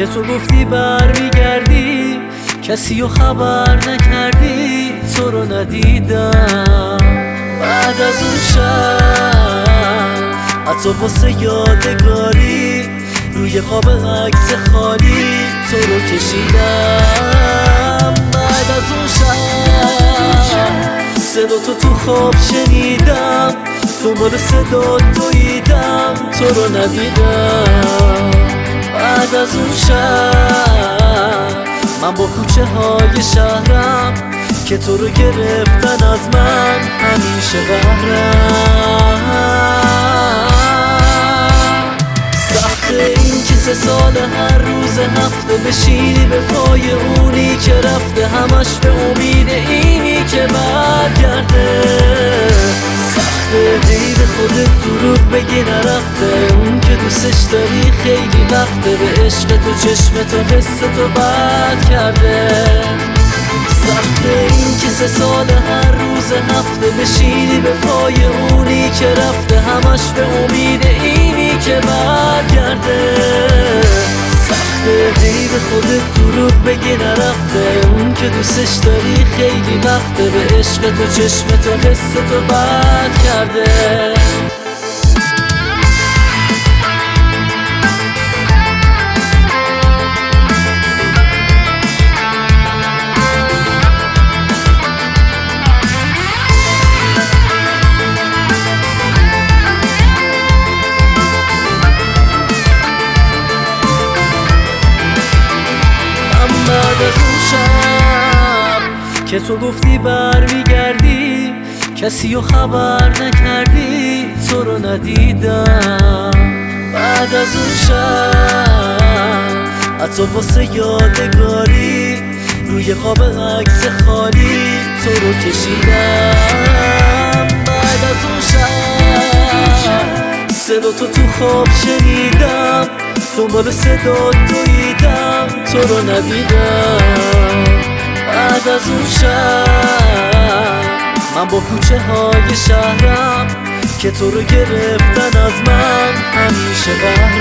که تو گفتی برمیگردی، کسی رو خبر نکردی، تو رو ندیدم. بعد از اون شب حتی واسه یادگاری روی قاب عکس خالی تو رو کشیدم. بعد از اون شب صدا تو خواب شنیدم، دنبال صدا دویدم، تو رو ندیدم. بعد از اون شب من با کوچه های شهرم که تو رو گرفتن از من همیشه قهرم. سخته این که 3 سال هر روز هفته بشینی به پای اونی که رفته، همش به امید اینی که برگرده. سخته هی به خودت دروغ بگی نرفته، اون که دوستش داری خیلی وقته به عشق تو چشم تو حس تو بد کرده. سخته این که 3 سال هر روز هفته بشینی به پای اونی که رفته، همش به امید اینی که برگرده. سخته هی به خودت دروغ بگی نرفته، اون که دوستش داری خیلی وقته به عشق تو چشم تو حس تو بد کرده. بعد از اون شب که تو گفتی برمیگردی، کسی رو خبر نکردی، تو رو ندیدم. بعد از اون شب حتی واسه یادگاری روی قاب عکس خالی تو رو کشیدم. بعد از اون شب صدا تو خواب شنیدم، دنبال صدا دویدم، تو رو ندیدم. بعد از اون شب من با کوچه های شهرم که تو رو گرفتن از من همیشه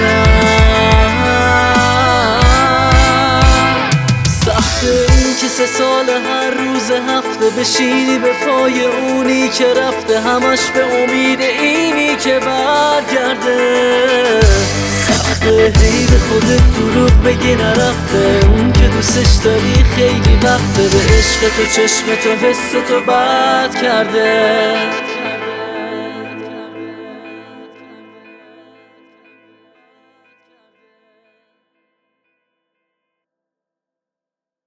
قهرم. سخته این که 3 سال هر روز هفته بشینی به پای اونی که رفته، همش به امید اینی که برگرده. سخته هی به خودت دروغ بگی نرفته، اون که دوستش داری خیلی وقته به عشق تو چشم تو حس تو بد کرده.